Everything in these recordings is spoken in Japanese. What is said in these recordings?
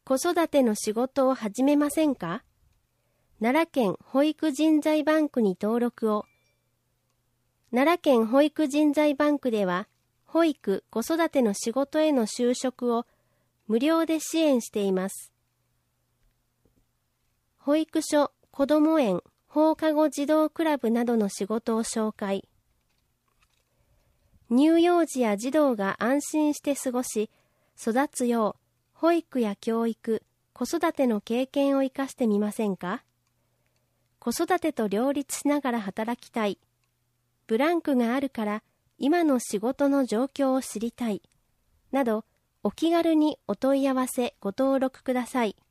子育ての仕事を始めませんか？奈良県保育人材バンクに登録を。奈良県保育人材バンクでは、保育・子育ての仕事への就職を無料で支援しています。保育所、こども園、放課後児童クラブなどの仕事を紹介。乳幼児や児童が安心して過ごし、育つよう、保育や教育、子育ての経験を生かしてみませんか？子育てと両立しながら働きたい。ブランクがあるから今の仕事の状況を知りたい。など、お気軽にお問い合わせご登録ください。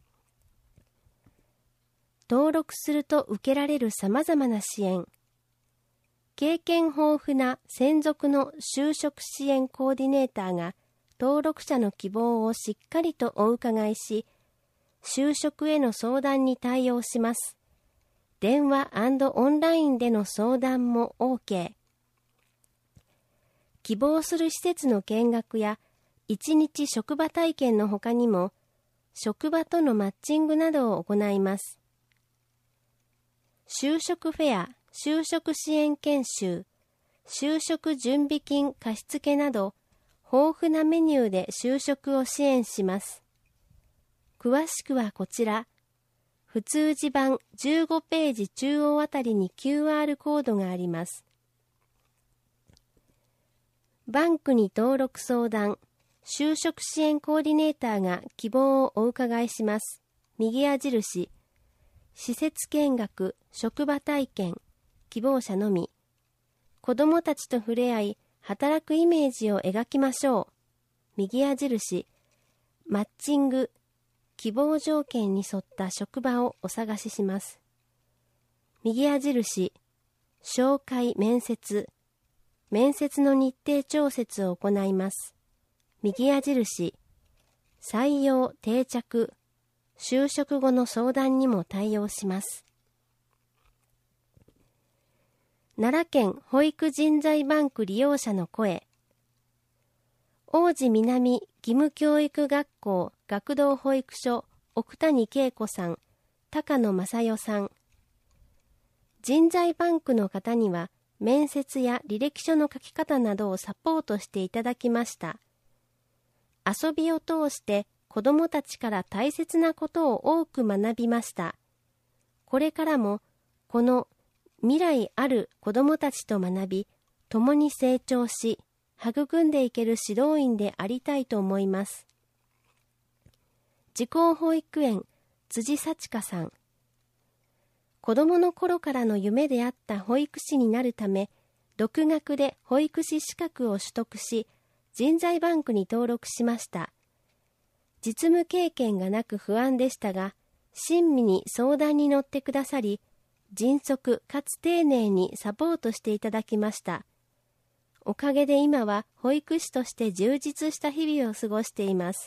登録すると受けられる様々な支援。経験豊富な専属の就職支援コーディネーターが登録者の希望をしっかりとお伺いし、就職への相談に対応します。電話&オンラインでの相談も OK。希望する施設の見学や1日職場体験の他にも、職場とのマッチングなどを行います。就職フェア、就職支援研修、就職準備金貸付など、豊富なメニューで就職を支援します。詳しくはこちら、普通字版15ページ中央あたりに QR コードがあります。バンクに登録相談、就職支援コーディネーターが希望をお伺いします。右矢印、施設見学、職場体験、希望者のみ。子どもたちと触れ合い、働くイメージを描きましょう。右矢印、マッチング、希望条件に沿った職場をお探しします。右矢印、紹介面接、面接の日程調節を行います。右矢印、採用定着、就職後の相談にも対応します。奈良県保育人材バンク利用者の声。王子南義務教育学校学童保育所奥谷恵子さん、高野正代さん。人材バンクの方には面接や履歴書の書き方などをサポートしていただきました。遊びを通して子どもたちから大切なことを多く学びました。これからもこの未来ある子どもたちと学び、共に成長し、育んでいける指導員でありたいと思います。自校保育園辻幸香さん。子どもの頃からの夢であった保育士になるため、独学で保育士資格を取得し、人材バンクに登録しました。実務経験がなく不安でしたが、親身に相談に乗ってくださり、迅速かつ丁寧にサポートしていただきました。おかげで今は保育士として充実した日々を過ごしています。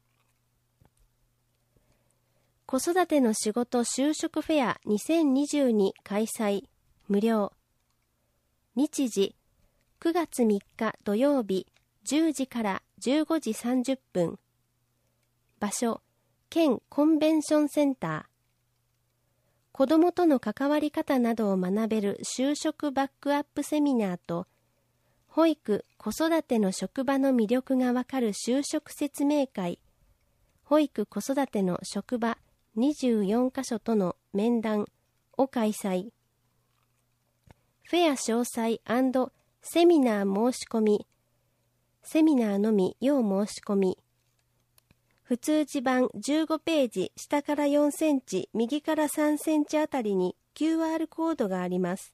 子育ての仕事就職フェア2022開催、無料。日時、9月3日土曜日10時から15時30分。場所、県コンベンションセンター。子どもとの関わり方などを学べる就職バックアップセミナーと、保育・子育ての職場の魅力がわかる就職説明会、保育・子育ての職場24カ所との面談を開催。フェア詳細&セミナー申し込み、セミナーのみ要申し込み。普通字版15ページ下から4センチ、右から3センチあたりに QR コードがあります。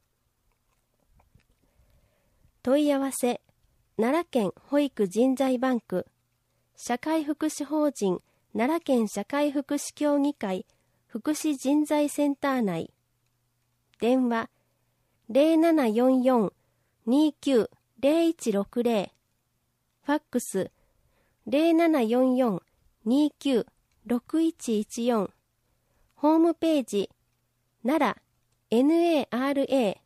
問い合わせ、奈良県保育人材バンク、社会福祉法人奈良県社会福祉協議会福祉人材センター内。電話、0744-29-0160。ファックス、0744-29-6114。ホームページ、奈良 NARA-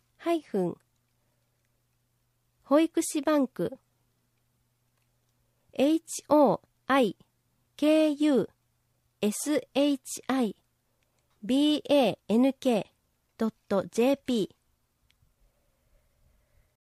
保育士バンク HOIKUSHIBANK shibank.jp